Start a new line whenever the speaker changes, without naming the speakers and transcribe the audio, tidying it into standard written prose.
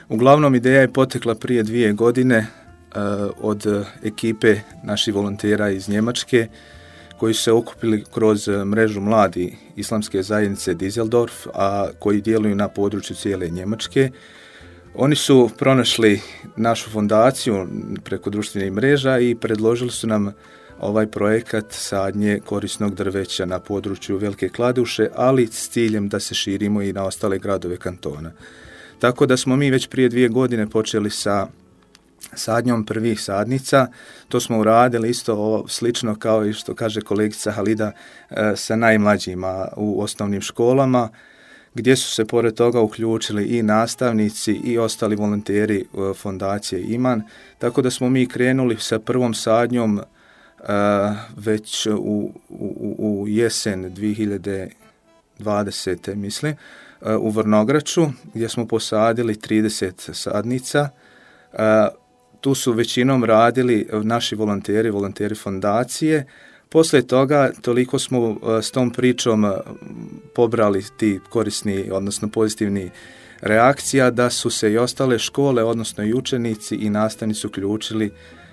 Uglavnom, ideja je potekla prije 2 godine od ekipe naših volontera iz Njemačke koji su se okupili kroz mrežu mladi islamske zajednice Düsseldorf, a koji djeluju na području cijele Njemačke. Oni su pronašli našu fondaciju preko društvenih mreža i predložili su nam ovaj projekat sadnje korisnog drveća na području Velike Kladuše, ali s ciljem da se širimo i na ostale gradove kantona. Tako da smo mi već prije 2 godine počeli sa sadnjom prvih sadnica. To smo uradili isto slično kao i što kaže kolegica Halida sa najmlađima u osnovnim školama, gdje su se pored toga uključili i nastavnici i ostali volonteri fondacije Iman. Tako da smo mi krenuli sa prvom sadnjom već u jesen 2020. mislim, u Vrnograču, gdje smo posadili 30 sadnica. Tu su većinom radili naši volonteri fondacije. Poslije toga toliko smo s tom pričom pobrali ti korisni, odnosno pozitivni reakcija, da su se i ostale škole, odnosno i učenici i nastavnici uključili